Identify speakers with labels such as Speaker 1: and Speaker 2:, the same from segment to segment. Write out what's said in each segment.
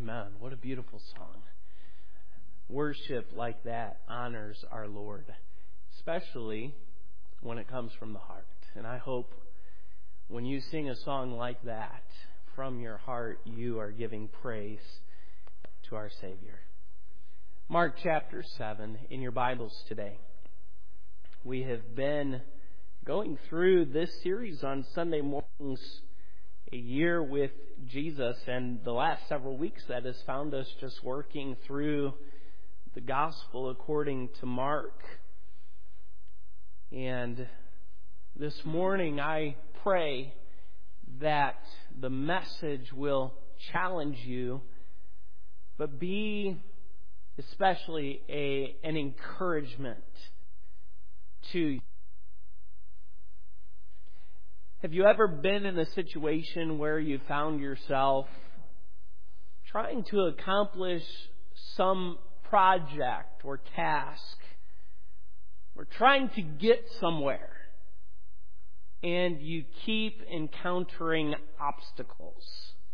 Speaker 1: Amen. What a beautiful song. Worship like that honors our Lord, especially when it comes from the heart. And I hope when you sing a song like that from your heart, you are giving praise to our Savior. Mark chapter 7 in your Bibles today. We have been going through this series on Sunday mornings, a year with Jesus, and the last several weeks that has found us just working through the gospel according to Mark. And this morning I pray that the message will challenge you, but be especially an encouragement to you. Have you ever been in a situation where you found yourself trying to accomplish some project or task, or trying to get somewhere, and you keep encountering obstacles?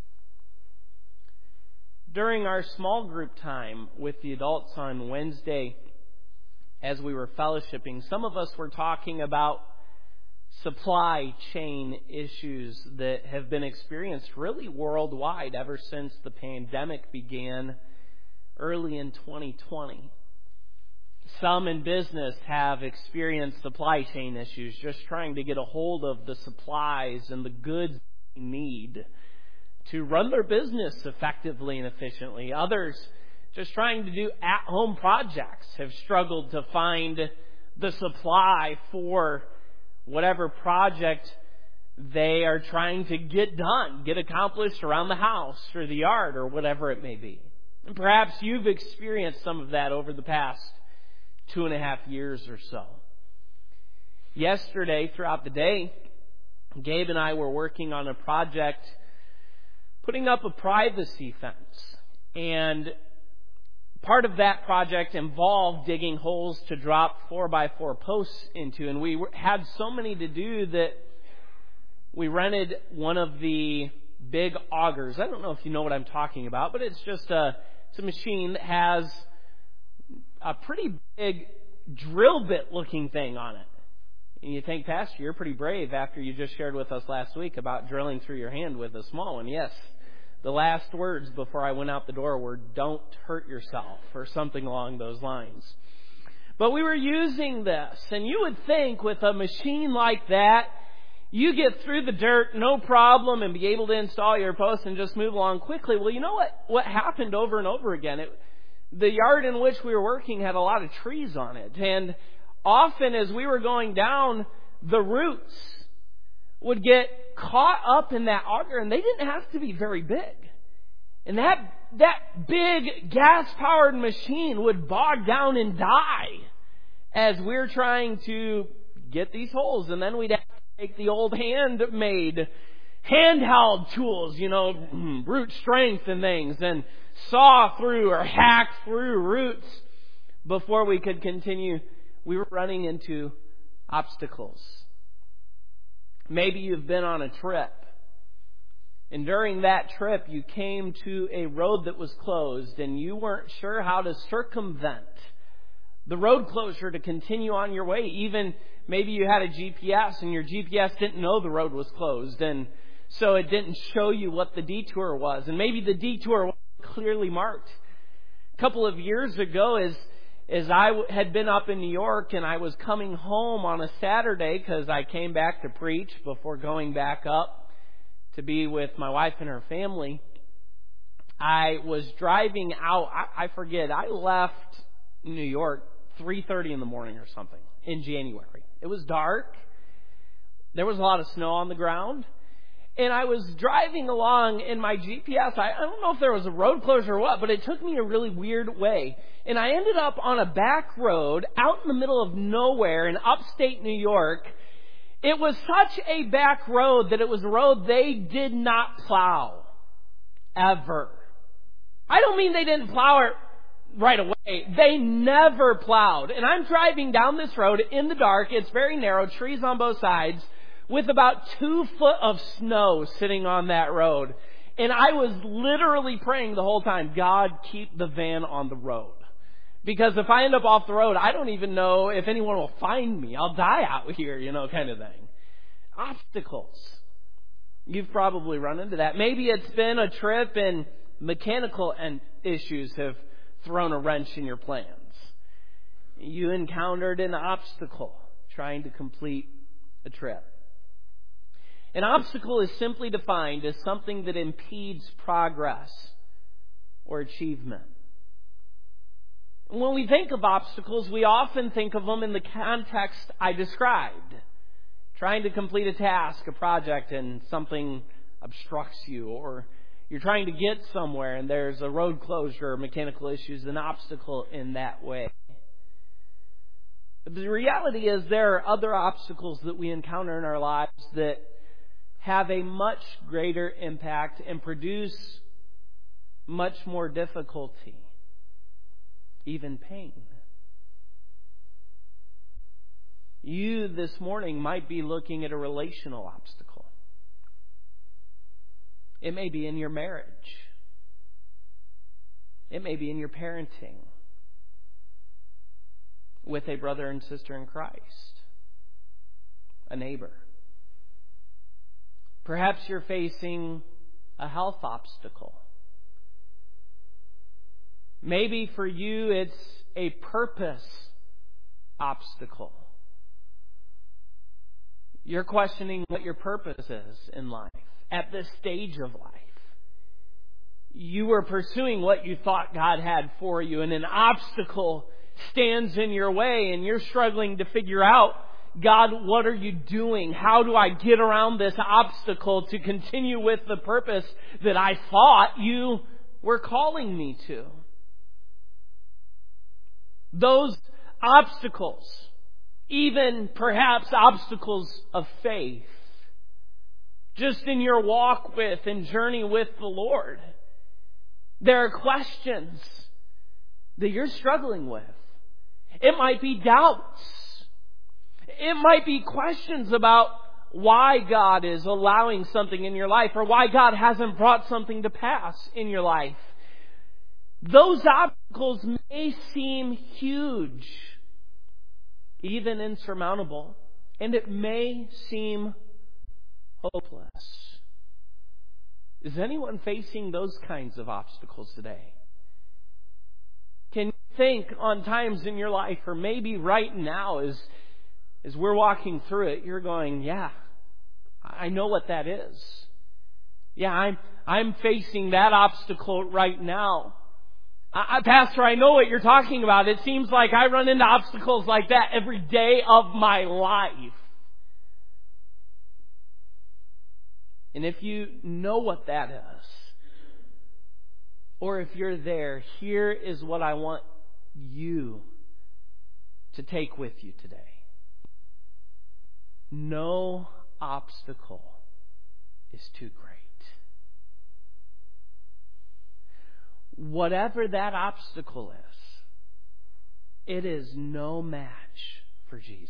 Speaker 1: During our small group time with the adults on Wednesday, as we were fellowshipping, some of us were talking about supply chain issues that have been experienced really worldwide ever since the pandemic began early in 2020. Some in business have experienced supply chain issues, just trying to get a hold of the supplies and the goods they need to run their business effectively and efficiently. Others, just trying to do at-home projects, have struggled to find the supply for whatever project they are trying to get done, get accomplished around the house or the yard or whatever it may be. And perhaps you've experienced some of that over the past 2.5 years or so. Yesterday, throughout the day, Gabe and I were working on a project putting up a privacy fence. And part of that project involved digging holes to drop 4x4 posts into. And we had so many to do that we rented one of the big augers. I don't know if you know what I'm talking about, but it's just a machine that has a pretty big drill bit looking thing on it. And you think, Pastor, you're pretty brave after you just shared with us last week about drilling through your hand with a small one. Yes, the last words before I went out the door were, "Don't hurt yourself," or something along those lines. But we were using this, and you would think with a machine like that, you get through the dirt, no problem, and be able to install your post and just move along quickly. Well, you know what happened over and over again? The yard in which we were working had a lot of trees on it. And often as we were going down, the roots would get caught up in that auger, and they didn't have to be very big. And that big gas-powered machine would bog down and die as we're trying to get these holes. And then we'd have to take the old handmade, handheld tools, root strength and things, and saw through or hack through roots before we could continue. We were running into obstacles. Maybe you've been on a trip, and during that trip you came to a road that was closed, and you weren't sure how to circumvent the road closure to continue on your way. Even maybe you had a GPS, and your GPS didn't know the road was closed, and so it didn't show you what the detour was. And maybe the detour was clearly marked. A couple of years ago, as I had been up in New York, and I was coming home on a Saturday because I came back to preach before going back up to be with my wife and her family, I was driving out. I forget. I left New York 3:30 in the morning or something in January. It was dark. There was a lot of snow on the ground. And I was driving along in my GPS. I don't know if there was a road closure or what, but it took me a really weird way. And I ended up on a back road out in the middle of nowhere in upstate New York. It was such a back road that it was a road they did not plow. Ever. I don't mean they didn't plow it right away. They never plowed. And I'm driving down this road in the dark. It's very narrow, trees on both sides, with about 2 foot of snow sitting on that road. And I was literally praying the whole time, God, keep the van on the road. Because if I end up off the road, I don't even know if anyone will find me. I'll die out here, kind of thing. Obstacles. You've probably run into that. Maybe it's been a trip and mechanical issues have thrown a wrench in your plans. You encountered an obstacle trying to complete a trip. An obstacle is simply defined as something that impedes progress or achievement. When we think of obstacles, we often think of them in the context I described. Trying to complete a task, a project, and something obstructs you, or you're trying to get somewhere and there's a road closure or mechanical issues, an obstacle in that way. But the reality is there are other obstacles that we encounter in our lives that have a much greater impact and produce much more difficulty, even pain. You this morning might be looking at a relational obstacle. It may be in your marriage. It may be in your parenting with a brother and sister in Christ, a neighbor. Perhaps you're facing a health obstacle. Maybe for you it's a purpose obstacle. You're questioning what your purpose is in life at this stage of life. You were pursuing what you thought God had for you, and an obstacle stands in your way, and you're struggling to figure out, God, what are you doing? How do I get around this obstacle to continue with the purpose that I thought you were calling me to? Those obstacles, even perhaps obstacles of faith, just in your walk with and journey with the Lord, there are questions that you're struggling with. It might be doubts. It might be questions about why God is allowing something in your life or why God hasn't brought something to pass in your life. Those obstacles may seem huge, even insurmountable, and it may seem hopeless. Is anyone facing those kinds of obstacles today? Can you think on times in your life, or maybe right now as we're walking through it, you're going, yeah, I know what that is. Yeah, I'm facing that obstacle right now. Pastor, I know what you're talking about. It seems like I run into obstacles like that every day of my life. And if you know what that is, or if you're there, here is what I want you to take with you today. No obstacle is too great. Whatever that obstacle is, it is no match for Jesus.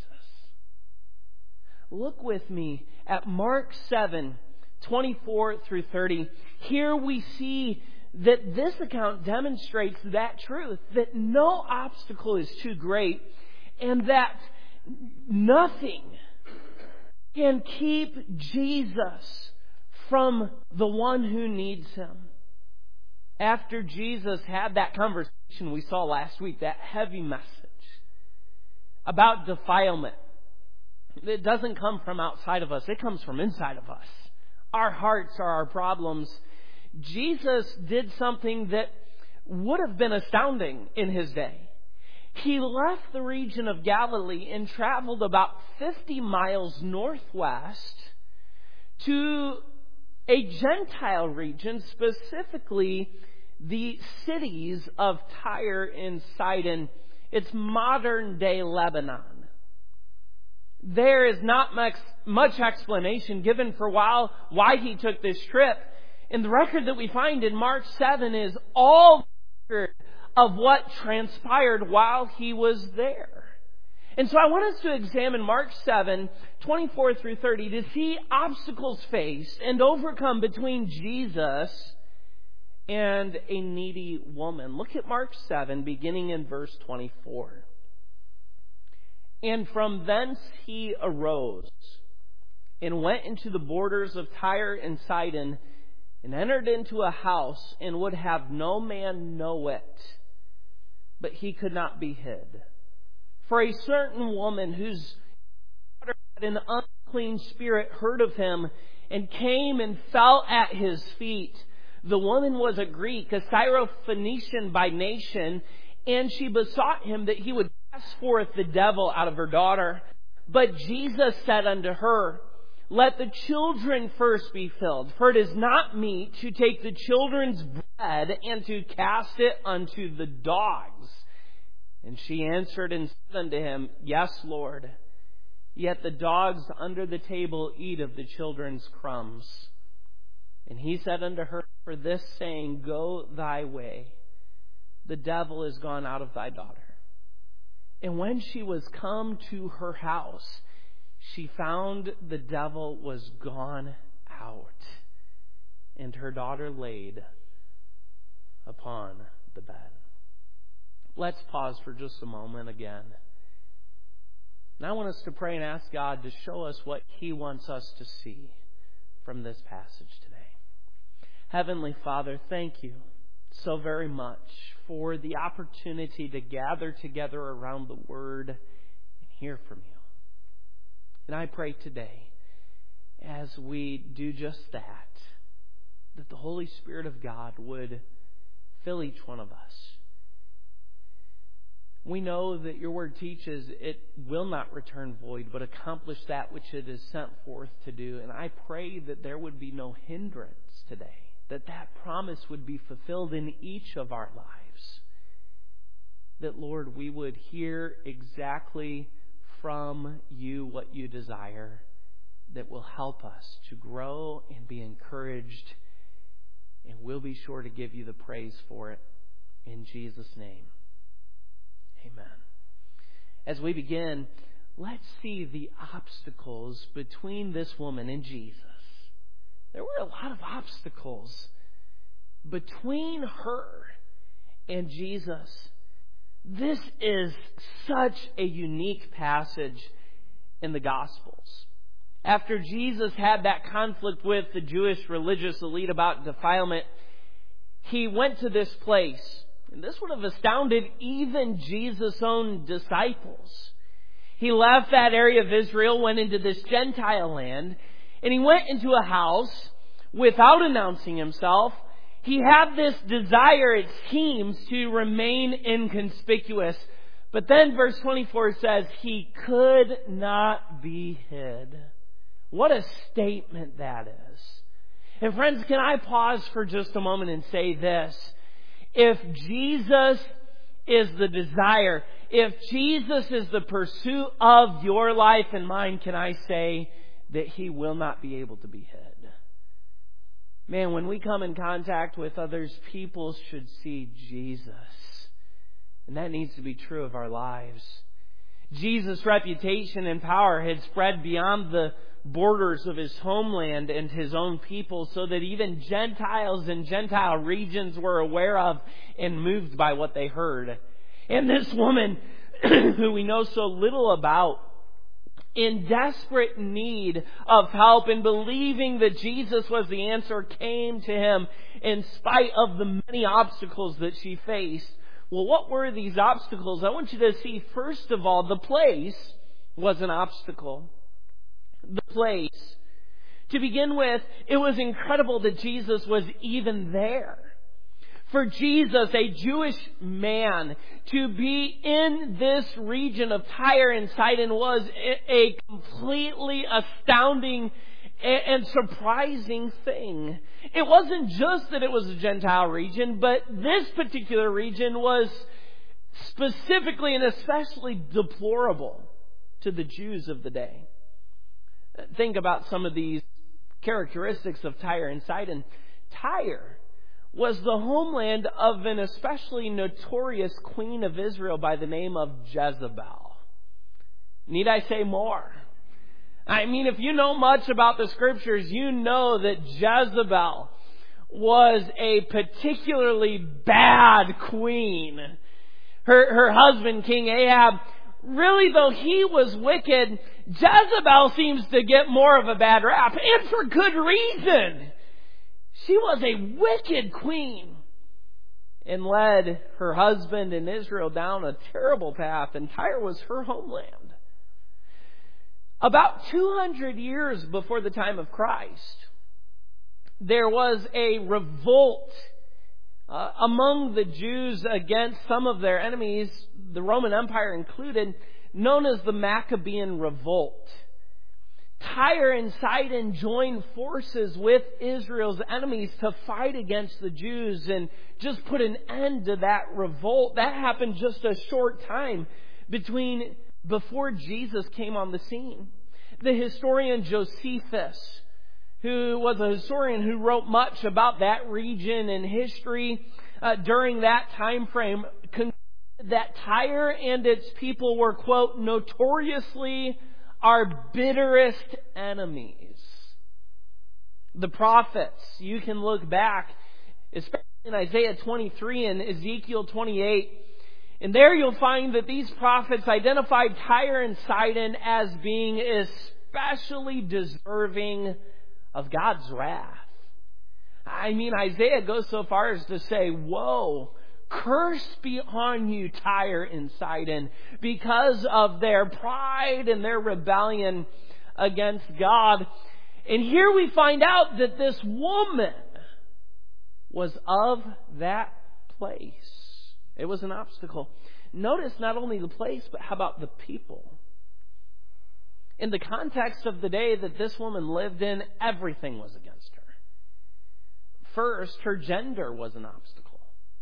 Speaker 1: Look with me at Mark 7:24 through 30. Here we see that this account demonstrates that truth, that no obstacle is too great, and that nothing can keep Jesus from the one who needs Him. After Jesus had that conversation we saw last week, that heavy message about defilement, it doesn't come from outside of us, it comes from inside of us. Our hearts are our problems. Jesus did something that would have been astounding in His day. He left the region of Galilee and traveled about 50 miles northwest to a Gentile region, specifically the cities of Tyre and Sidon. It's modern day Lebanon. There is not much explanation given for why He took this trip. And the record that we find in Mark 7 is all the record of what transpired while He was there. And so I want us to examine Mark 7, 24 through 30 to see obstacles faced and overcome between Jesus and a needy woman. Look at Mark 7, beginning in verse 24. And from thence he arose and went into the borders of Tyre and Sidon and entered into a house and would have no man know it, but he could not be hid. For a certain woman whose daughter had an unclean spirit heard of him and came and fell at his feet. The woman was a Greek, a Syrophoenician by nation, and she besought him that he would cast forth the devil out of her daughter. But Jesus said unto her, Let the children first be filled, for it is not meet to take the children's bread and to cast it unto the dogs. And she answered and said unto him, Yes, Lord. Yet the dogs under the table eat of the children's crumbs. And he said unto her, For this saying, Go thy way. The devil is gone out of thy daughter. And when she was come to her house, she found the devil was gone out, and her daughter laid upon the bed. Let's pause for just a moment again. And I want us to pray and ask God to show us what He wants us to see from this passage today. Heavenly Father, thank you so very much for the opportunity to gather together around the Word and hear from you. And I pray today, as we do just that the Holy Spirit of God would fill each one of us. We know that your Word teaches it will not return void, but accomplish that which it is sent forth to do. And I pray that there would be no hindrance today, that promise would be fulfilled in each of our lives. That, Lord, we would hear exactly from you what you desire, that will help us to grow and be encouraged, and we'll be sure to give you the praise for it. In Jesus' name, amen. As we begin, let's see the obstacles between this woman and Jesus. There were a lot of obstacles between her and Jesus. This is such a unique passage in the Gospels. After Jesus had that conflict with the Jewish religious elite about defilement, he went to this place. And this would have astounded even Jesus' own disciples. He left that area of Israel, went into this Gentile land, and he went into a house without announcing himself. He had this desire, it seems, to remain inconspicuous. But then verse 24 says, he could not be hid. What a statement that is. And friends, can I pause for just a moment and say this? If Jesus is the desire, if Jesus is the pursuit of your life and mine, can I say that He will not be able to be hid? Man, when we come in contact with others, people should see Jesus. And that needs to be true of our lives. Jesus' reputation and power had spread beyond the borders of His homeland and His own people, so that even Gentiles in Gentile regions were aware of and moved by what they heard. And this woman, who we know so little about, in desperate need of help and believing that Jesus was the answer, came to Him in spite of the many obstacles that she faced. Well, what were these obstacles? I want you to see, first of all, the place was an obstacle. The place. To begin with, it was incredible that Jesus was even there. For Jesus, a Jewish man, to be in this region of Tyre and Sidon was a completely astounding and surprising thing. It wasn't just that it was a Gentile region, but this particular region was specifically and especially deplorable to the Jews of the day. Think about some of these characteristics of Tyre and Sidon. Tyre was the homeland of an especially notorious queen of Israel by the name of Jezebel. Need I say more? I mean, if you know much about the Scriptures, you know that Jezebel was a particularly bad queen. Her husband, King Ahab, really, though he was wicked, Jezebel seems to get more of a bad rap, and for good reason. She was a wicked queen and led her husband and Israel down a terrible path, and Tyre was her homeland. About 200 years before the time of Christ, there was a revolt among the Jews against some of their enemies, the Roman Empire included, known as the Maccabean Revolt. Tyre and Sidon joined forces with Israel's enemies to fight against the Jews and just put an end to that revolt. That happened just a short time before Jesus came on the scene. The historian Josephus, who was a historian who wrote much about that region and history during that time frame, concluded that Tyre and its people were, quote, notoriously our bitterest enemies. The prophets, you can look back, especially in Isaiah 23 and Ezekiel 28, and there you'll find that these prophets identified Tyre and Sidon as being especially deserving of God's wrath. I mean, Isaiah goes so far as to say, woe, curse be on you, Tyre and Sidon, because of their pride and their rebellion against God. And here we find out that this woman was of that place. It was an obstacle. Notice not only the place, but how about the people? In the context of the day that this woman lived in, everything was against her. First, her gender was an obstacle.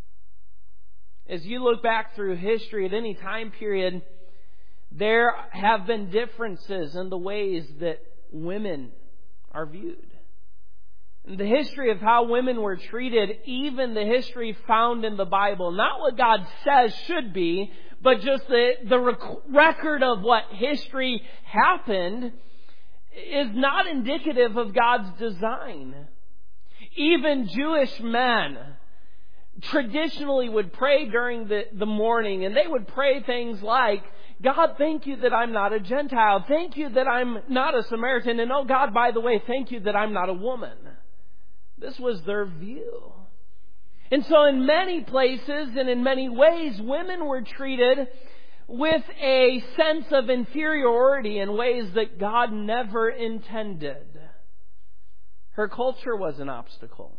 Speaker 1: As you look back through history at any time period, there have been differences in the ways that women are viewed. In the history of how women were treated, even the history found in the Bible, not what God says should be, but just the record of what history happened, is not indicative of God's design. Even Jewish men traditionally would pray during the morning, and they would pray things like, God, thank you that I'm not a Gentile. Thank you that I'm not a Samaritan. And oh God, by the way, thank you that I'm not a woman. This was their view. And so in many places and in many ways, women were treated with a sense of inferiority in ways that God never intended. Her culture was an obstacle.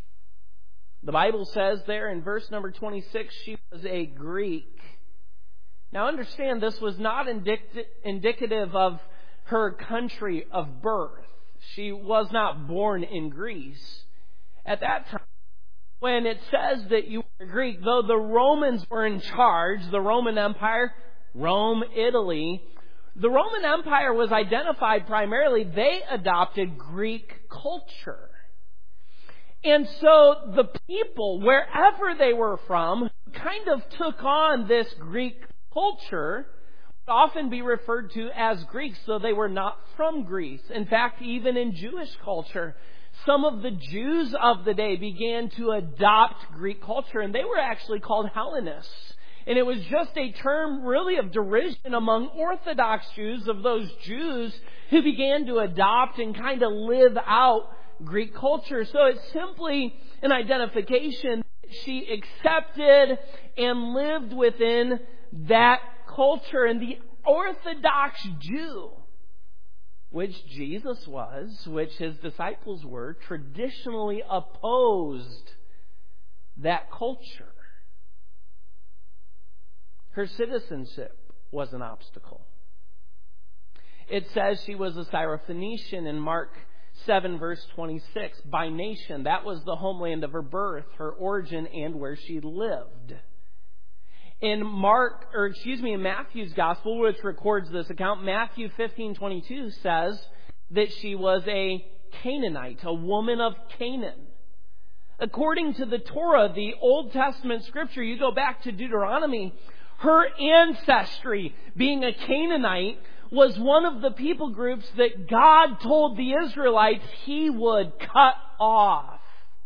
Speaker 1: The Bible says there in verse number 26, she was a Greek. Now understand, this was not indicative of her country of birth. She was not born in Greece. At that time, when it says that you were Greek, though the Romans were in charge, the Roman Empire, Rome, Italy, the Roman Empire was identified primarily, they adopted Greek culture. And so the people, wherever they were from, kind of took on this Greek culture, would often be referred to as Greeks, though they were not from Greece. In fact, even in Jewish culture, some of the Jews of the day began to adopt Greek culture, and they were actually called Hellenists. And it was just a term really of derision among Orthodox Jews, of those Jews who began to adopt and kind of live out Greek culture. So it's simply an identification. She accepted and lived within that culture. And the Orthodox Jew, which Jesus was, which his disciples were, traditionally opposed that culture. Her citizenship was an obstacle. It says she was a Syrophoenician in Mark 7 verse 26. By nation, that was the homeland of her birth, her origin, and where she lived. In Matthew's Gospel, which records this account, Matthew 15:22 says that she was a Canaanite, a woman of Canaan. According to the Torah, the Old Testament scripture, you go back to Deuteronomy, Her ancestry, being a Canaanite, was one of the people groups that God told the Israelites He would cut off.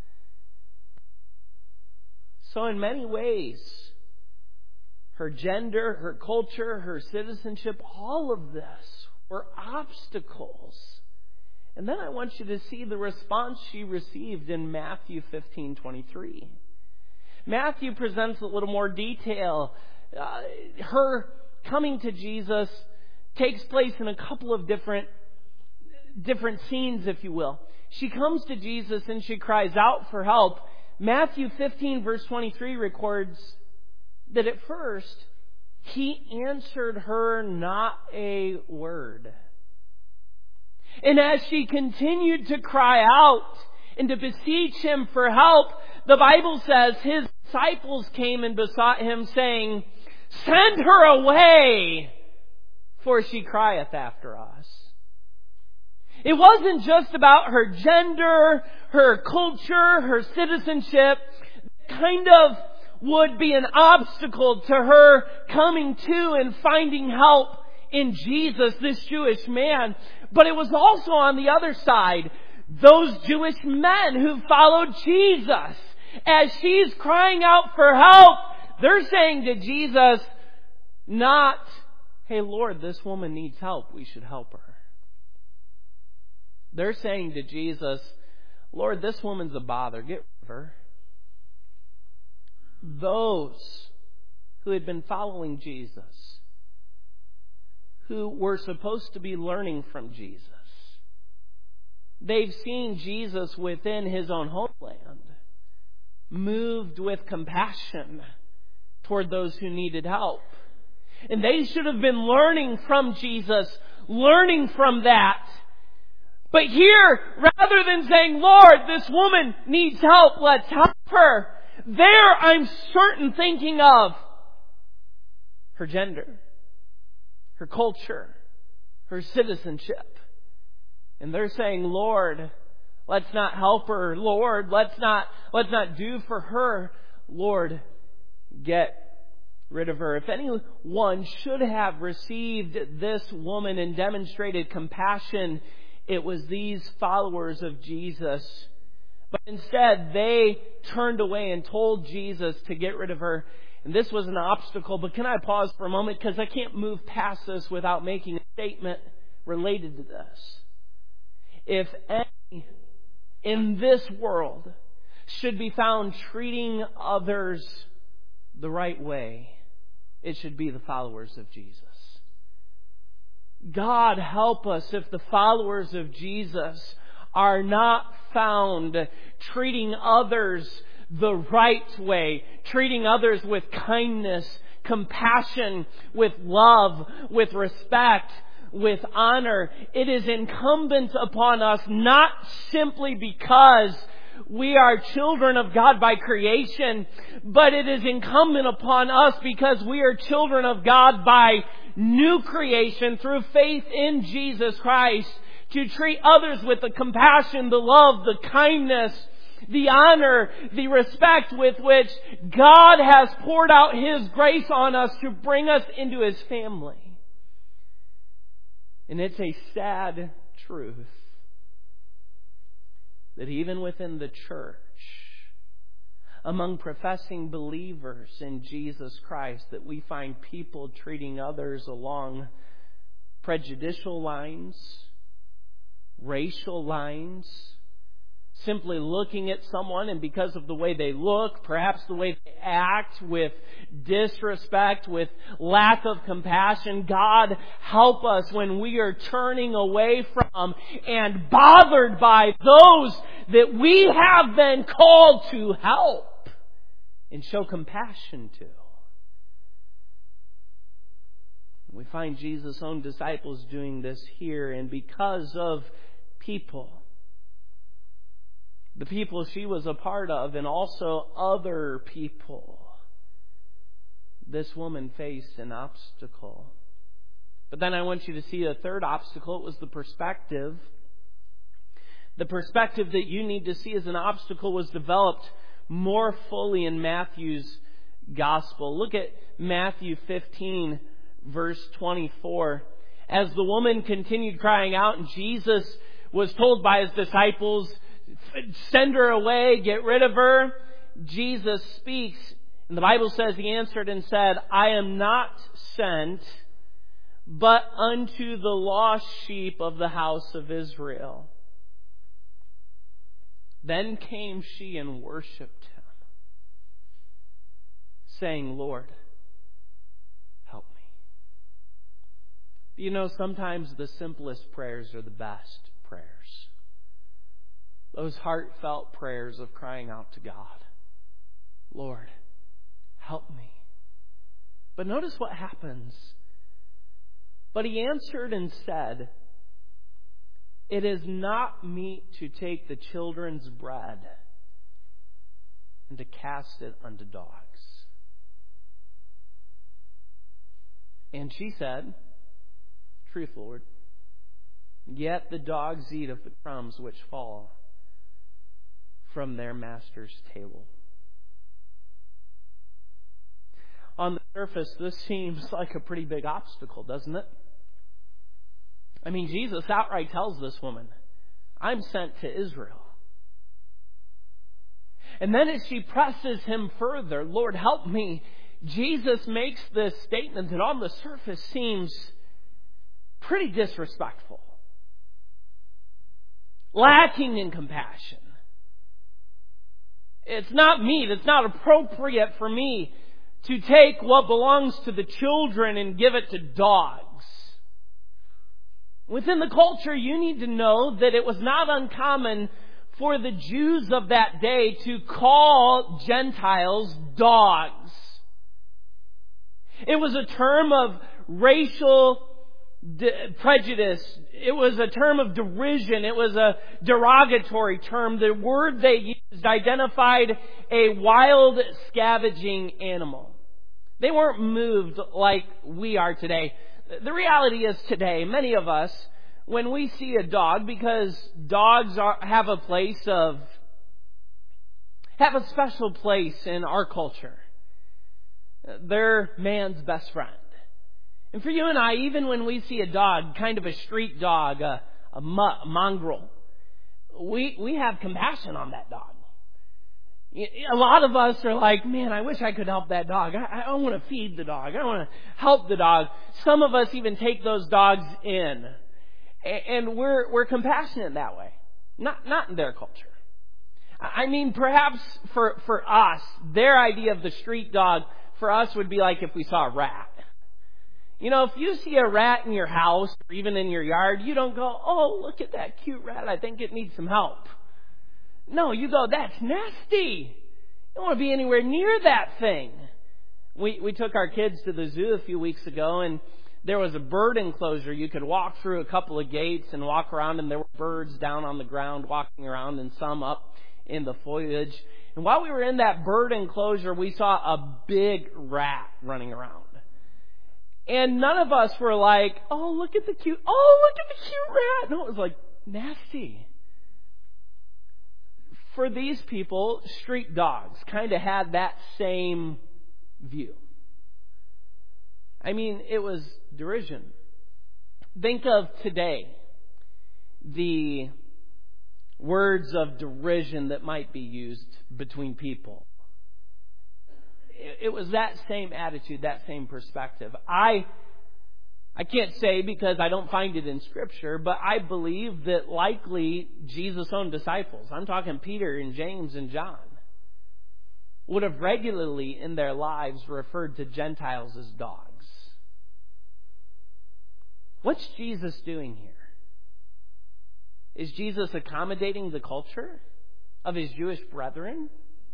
Speaker 1: So in many ways, her gender, her culture, her citizenship, all of this were obstacles. And then I want you to see the response she received in Matthew 15:23. Matthew presents a little more detail. Her coming to Jesus takes place in a couple of different scenes, if you will. She comes to Jesus and she cries out for help. Matthew 15 verse 23 records that at first He answered her not a word. And as she continued to cry out and to beseech Him for help, the Bible says His disciples came and besought Him, saying, "Send her away, for she crieth after us." It wasn't just about her gender, her culture, her citizenship. Kind of would be an obstacle to her coming to and finding help in Jesus, this Jewish man. But it was also on the other side, those Jewish men who followed Jesus. As she's crying out for help, they're saying to Jesus, not, "Hey Lord, this woman needs help, we should help her." They're saying to Jesus, "Lord, this woman's a bother, get rid of her." Those who had been following Jesus, who were supposed to be learning from Jesus, they've seen Jesus within His own homeland, moved with compassion toward those who needed help. And they should have been learning from Jesus, learning from that. But here, rather than saying, "Lord, this woman needs help, let's help her," there I'm certain thinking of her gender, her culture, her citizenship. And they're saying, "Lord, let's not help her. Lord, let's not do for her. Lord, get rid of her." If anyone should have received this woman and demonstrated compassion, it was these followers of Jesus. But instead, they turned away and told Jesus to get rid of her. And this was an obstacle. But can I pause for a moment? Because I can't move past this without making a statement related to this. If any in this world should be found treating others the right way, it should be the followers of Jesus. God help us if the followers of Jesus are not found treating others the right way, treating others with kindness, compassion, with love, with respect, with honor. It is incumbent upon us, not simply because we are children of God by creation, but it is incumbent upon us because we are children of God by new creation through faith in Jesus Christ, to treat others with the compassion, the love, the kindness, the honor, the respect with which God has poured out His grace on us to bring us into His family. And it's a sad truth that even within the church, among professing believers in Jesus Christ, that we find people treating others along prejudicial lines, racial lines, simply looking at someone and because of the way they look, perhaps the way they act, with disrespect, with lack of compassion. God help us when we are turning away from and bothered by those that we have been called to help and show compassion to. We find Jesus' own disciples doing this here, and because of people, the people she was a part of, and also other people, this woman faced an obstacle. But then I want you to see a third obstacle. It was the perspective. The perspective that you need to see as an obstacle was developed more fully in Matthew's Gospel. Look at Matthew 15, verse 24. As the woman continued crying out, and Jesus was told by his disciples, send her away, get rid of her, Jesus speaks. And the Bible says he answered and said, I am not sent but unto the lost sheep of the house of Israel. Then came she and worshipped him, saying, Lord, help me. You know, sometimes the simplest prayers are the best prayers. Those heartfelt prayers of crying out to God, Lord, help me. But notice what happens. But he answered and said, it is not meet to take the children's bread and to cast it unto dogs. And she said, truth, Lord, yet the dogs eat of the crumbs which fall from their master's table. On the surface, this seems like a pretty big obstacle, doesn't it? I mean, Jesus outright tells this woman, I'm sent to Israel. And then as she presses him further, Lord, help me, Jesus makes this statement that on the surface seems pretty disrespectful, lacking in compassion. It's not meet, it's not appropriate for me to take what belongs to the children and give it to dogs. Within the culture, you need to know that it was not uncommon for the Jews of that day to call Gentiles dogs. It was a term of racial prejudice. It was a term of derision. It was a derogatory term. The word they used identified a wild, scavenging animal. They weren't moved like we are today. The reality is today, many of us, when we see a dog, because dogs have a special place in our culture. They're man's best friend. And for you and I, even when we see a dog, kind of a street dog, a mongrel, we have compassion on that dog. A lot of us are like, man, I wish I could help that dog. I want to feed the dog. I want to help the dog. Some of us even take those dogs in. And we're compassionate that way. Not in their culture. I mean, perhaps for us, their idea of the street dog for us would be like if we saw a rat. You know, if you see a rat in your house or even in your yard, you don't go, oh, look at that cute rat. I think it needs some help. No, you go, that's nasty. You don't want to be anywhere near that thing. We took our kids to the zoo a few weeks ago, and there was a bird enclosure. You could walk through a couple of gates and walk around, and there were birds down on the ground walking around and some up in the foliage. And while we were in that bird enclosure, we saw a big rat running around. And none of us were like, oh, look at the cute rat. No, it was like nasty. For these people, street dogs kind of had that same view. I mean, it was derision. Think of today, the words of derision that might be used between people. It was that same attitude, that same perspective. I can't say because I don't find it in Scripture, but I believe that likely Jesus' own disciples, I'm talking Peter and James and John, would have regularly in their lives referred to Gentiles as dogs. What's Jesus doing here? Is Jesus accommodating the culture of his Jewish brethren?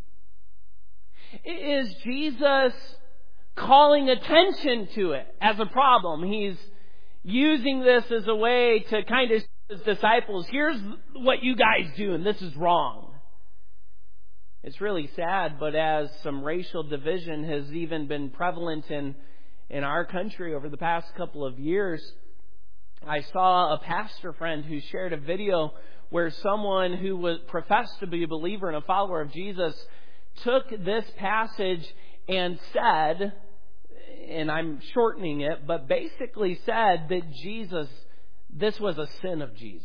Speaker 1: Is Jesus calling attention to it as a problem? He's using this as a way to kind of show his disciples, here's what you guys do and this is wrong. It's really sad, but as some racial division has even been prevalent in our country over the past couple of years, I saw a pastor friend who shared a video where someone who was professed to be a believer and a follower of Jesus took this passage and said, and I'm shortening it, but basically said that this was a sin of Jesus.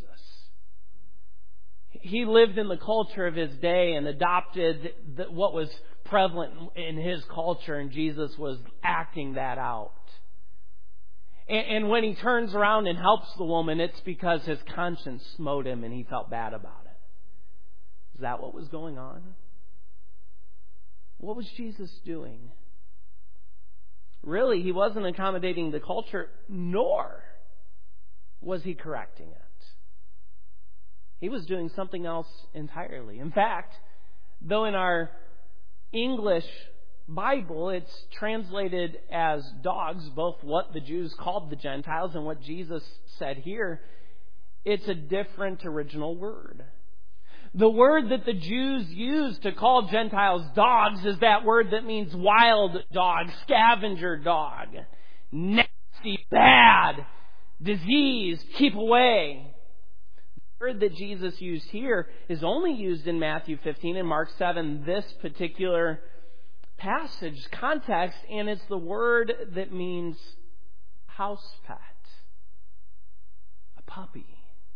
Speaker 1: He lived in the culture of his day and adopted what was prevalent in his culture, and Jesus was acting that out. And when he turns around and helps the woman, it's because his conscience smote him and he felt bad about it. Is that what was going on? What was Jesus doing? Really, he wasn't accommodating the culture, nor was he correcting it. He was doing something else entirely. In fact, though in our English Bible it's translated as dogs, both what the Jews called the Gentiles and what Jesus said here, it's a different original word. The word that the Jews used to call Gentiles dogs is that word that means wild dog, scavenger dog, nasty, bad, diseased, keep away. The word that Jesus used here is only used in Matthew 15 and Mark 7, this particular passage context, and it's the word that means house pet, a puppy.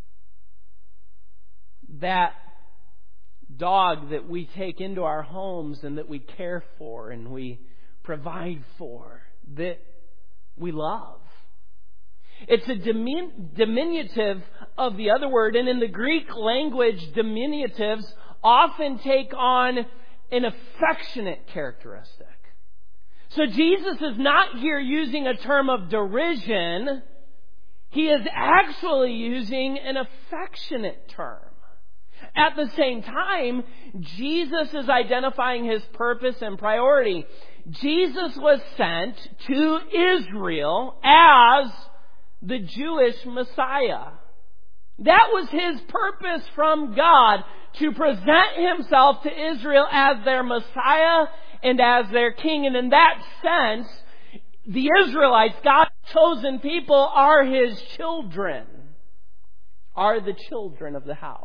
Speaker 1: That dog that we take into our homes and that we care for and we provide for, that we love. It's a diminutive of the other word, and in the Greek language, diminutives often take on an affectionate characteristic. So Jesus is not here using a term of derision. He is actually using an affectionate term. At the same time, Jesus is identifying his purpose and priority. Jesus was sent to Israel as the Jewish Messiah. That was his purpose from God, to present himself to Israel as their Messiah and as their King. And in that sense, the Israelites, God's chosen people, are his children, are the children of the house.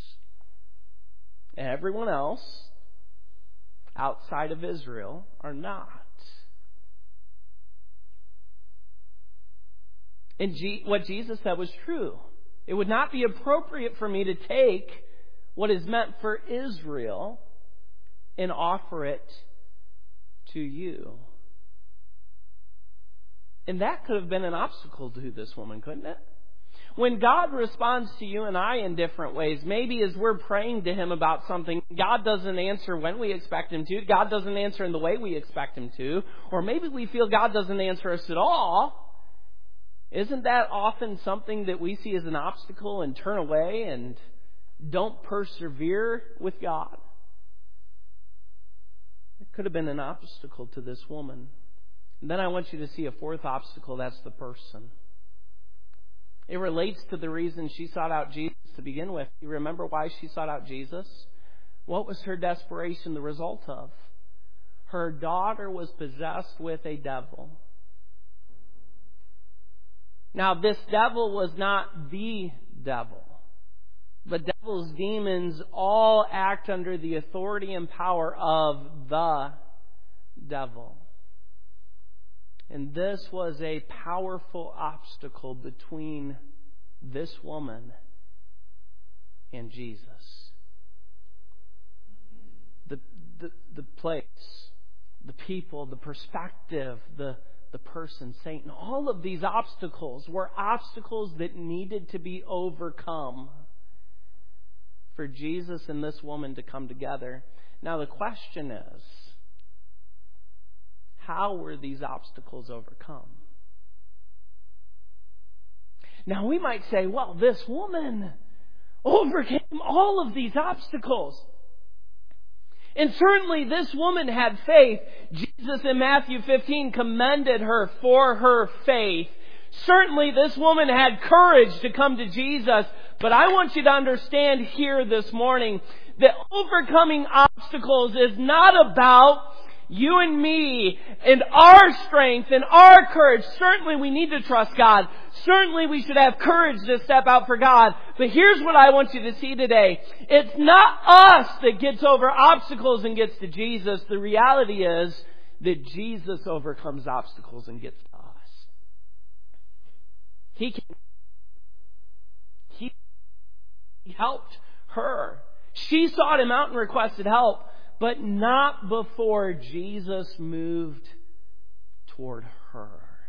Speaker 1: And everyone else outside of Israel are not. And what Jesus said was true. It would not be appropriate for me to take what is meant for Israel and offer it to you. And that could have been an obstacle to this woman, couldn't it? When God responds to you and I in different ways, maybe as we're praying to him about something, God doesn't answer when we expect him to. God doesn't answer in the way we expect him to. Or maybe we feel God doesn't answer us at all. Isn't that often something that we see as an obstacle and turn away and don't persevere with God? It could have been an obstacle to this woman. And then I want you to see a fourth obstacle. That's the person. It relates to the reason she sought out Jesus to begin with. You remember why she sought out Jesus? What was her desperation the result of? Her daughter was possessed with a devil. Now, this devil was not the devil. The devil's demons all act under the authority and power of the devil. And this was a powerful obstacle between this woman and Jesus. The place, the people, the perspective, the person, Satan, all of these obstacles were obstacles that needed to be overcome for Jesus and this woman to come together. Now the question is, how were these obstacles overcome? Now we might say, well, this woman overcame all of these obstacles. And certainly this woman had faith. Jesus in Matthew 15 commended her for her faith. Certainly this woman had courage to come to Jesus. But I want you to understand here this morning that overcoming obstacles is not about you and me and our strength and our courage. Certainly we need to trust God. Certainly we should have courage to step out for God. But here's what I want you to see today. It's not us that gets over obstacles and gets to Jesus. The reality is that Jesus overcomes obstacles and gets to us. He helped her. She sought him out and requested help, but not before Jesus moved toward her.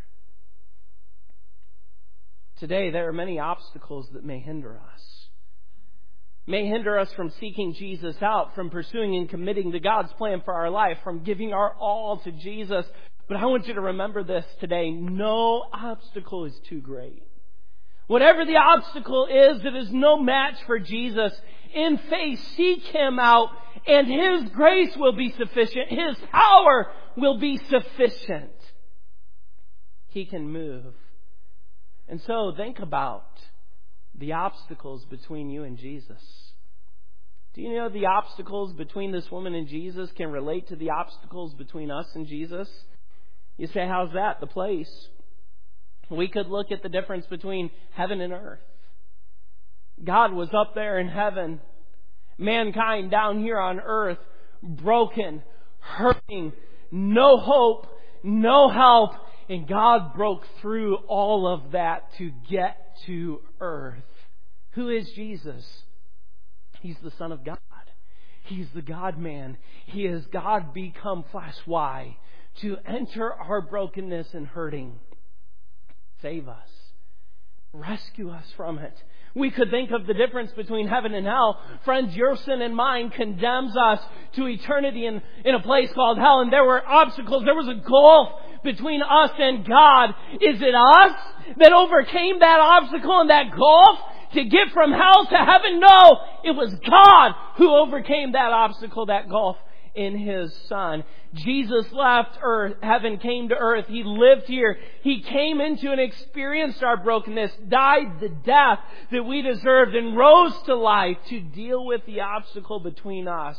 Speaker 1: Today, there are many obstacles that may hinder us. May hinder us from seeking Jesus out, from pursuing and committing to God's plan for our life, from giving our all to Jesus. But I want you to remember this today. No obstacle is too great. Whatever the obstacle is, it is no match for Jesus. In faith, seek Him out, and His grace will be sufficient. His power will be sufficient. He can move. And so think about the obstacles between you and Jesus. Do you know the obstacles between this woman and Jesus can relate to the obstacles between us and Jesus? You say, how's that? The place. We could look at the difference between heaven and earth. God was up there in heaven. Mankind down here on earth, broken, hurting, no hope, no help. And God broke through all of that to get to earth. Who is Jesus? He's the Son of God. He's the God-man. He is God become flesh. Why? To enter our brokenness and hurting. Save us. Rescue us from it. We could think of the difference between heaven and hell. Friends, your sin and mine condemns us to eternity in a place called hell. And there were obstacles. There was a gulf between us and God. Is it us that overcame that obstacle and that gulf to get from hell to heaven? No, it was God who overcame that obstacle, that gulf, in His Son. Jesus left earth, heaven came to earth. He lived here. He came into and experienced our brokenness, died the death that we deserved, and rose to life to deal with the obstacle between us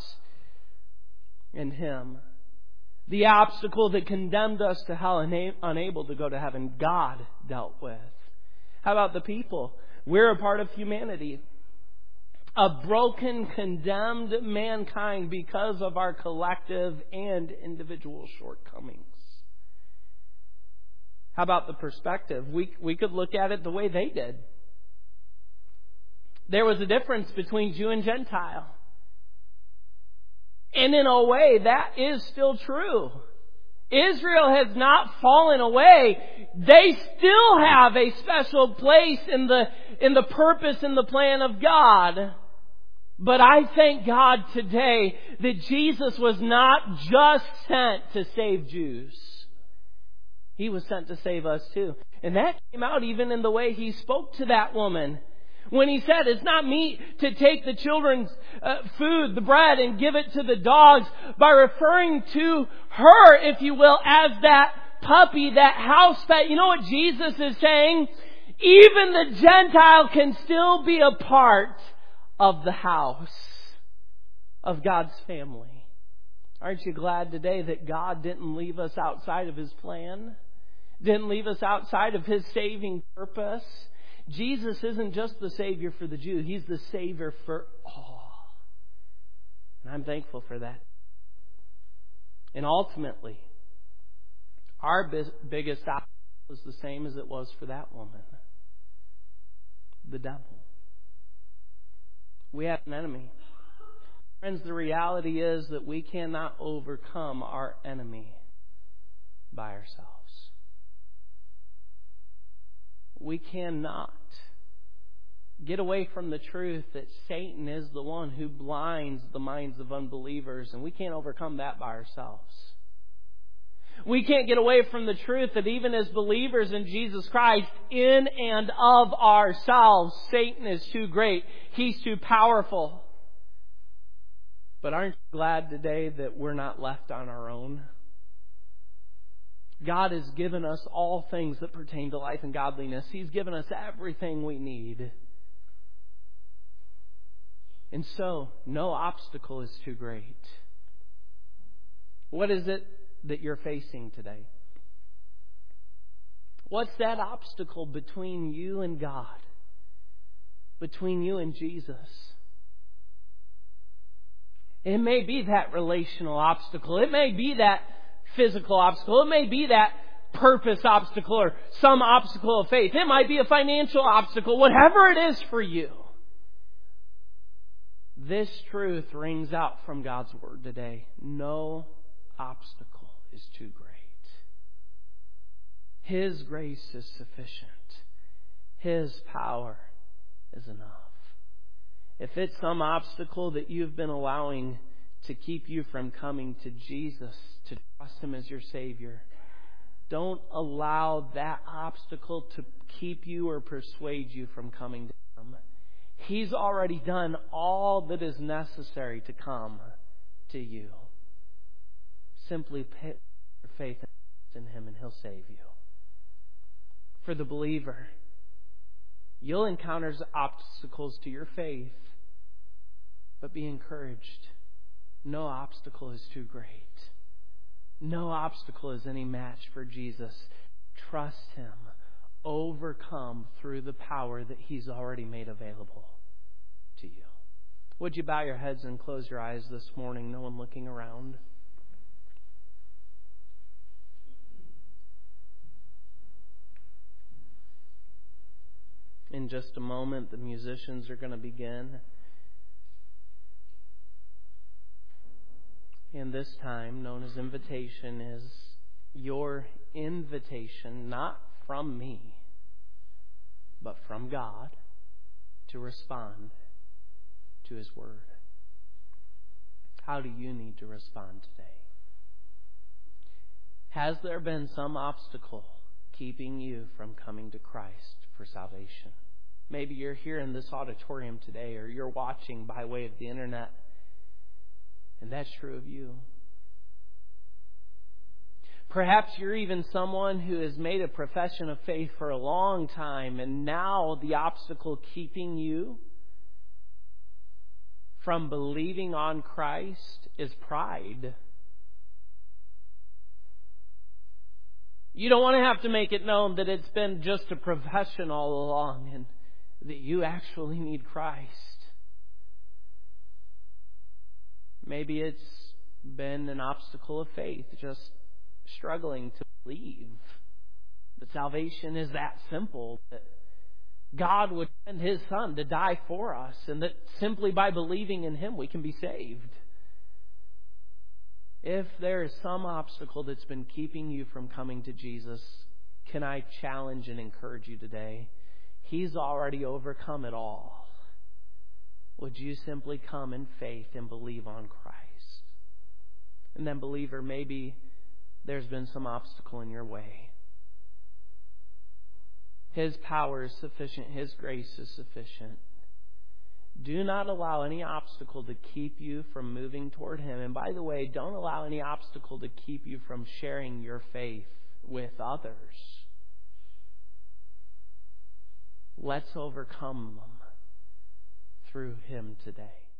Speaker 1: and Him. The obstacle that condemned us to hell and unable to go to heaven, God dealt with. How about the people? We're a part of humanity. A broken, condemned mankind because of our collective and individual shortcomings. How about the perspective? We could look at it the way they did. There was a difference between Jew and Gentile. And in a way, that is still true. Israel has not fallen away. They still have a special place in the purpose and the plan of God. But I thank God today that Jesus was not just sent to save Jews. He was sent to save us too. And that came out even in the way He spoke to that woman. When He said, it's not meet to take the children's food, the bread, and give it to the dogs, by referring to her, if you will, as that puppy, that house pet. You know what Jesus is saying? Even the Gentile can still be a part of the house of God's family. Aren't you glad today that God didn't leave us outside of His plan? Didn't leave us outside of His saving purpose? Jesus isn't just the Savior for the Jew. He's the Savior for all. And I'm thankful for that. And ultimately, our biggest obstacle is the same as it was for that woman. The devil. We have an enemy. Friends, the reality is that we cannot overcome our enemy by ourselves. We cannot get away from the truth that Satan is the one who blinds the minds of unbelievers, and we can't overcome that by ourselves. We can't get away from the truth that even as believers in Jesus Christ, in and of ourselves, Satan is too great. He's too powerful. But aren't you glad today that we're not left on our own? God has given us all things that pertain to life and godliness. He's given us everything we need. And so, no obstacle is too great. What is it that you're facing today? What's that obstacle between you and God? Between you and Jesus? It may be that relational obstacle. It may be that physical obstacle. It may be that purpose obstacle or some obstacle of faith. It might be a financial obstacle, whatever it is for you. This truth rings out from God's Word today. No obstacle is too great. His grace is sufficient. His power is enough. If it's some obstacle that you've been allowing to keep you from coming to Jesus, to trust Him as your Savior, don't allow that obstacle to keep you or persuade you from coming to Him. He's already done all that is necessary to come to you. Simply put your faith in Him and He'll save you. For the believer, you'll encounter obstacles to your faith, but be encouraged. No obstacle is too great. No obstacle is any match for Jesus. Trust Him. Overcome through the power that He's already made available to you. Would you bow your heads and close your eyes this morning, no one looking around? In just a moment, the musicians are going to begin. And this time, known as invitation, is your invitation, not from me, but from God, to respond to His Word. How do you need to respond today? Has there been some obstacle keeping you from coming to Christ for salvation? Maybe you're here in this auditorium today, or you're watching by way of the internet, and that's true of you. Perhaps you're even someone who has made a profession of faith for a long time, and now the obstacle keeping you from believing on Christ is pride. You don't want to have to make it known that it's been just a profession all along and that you actually need Christ. Maybe it's been an obstacle of faith, just struggling to believe that salvation is that simple, that God would send His Son to die for us, and that simply by believing in Him we can be saved. If there is some obstacle that's been keeping you from coming to Jesus, can I challenge and encourage you today? He's already overcome it all. Would you simply come in faith and believe on Christ? And then, believer, maybe there's been some obstacle in your way. His power is sufficient. His grace is sufficient. Do not allow any obstacle to keep you from moving toward Him. And by the way, don't allow any obstacle to keep you from sharing your faith with others. Let's overcome them through Him today.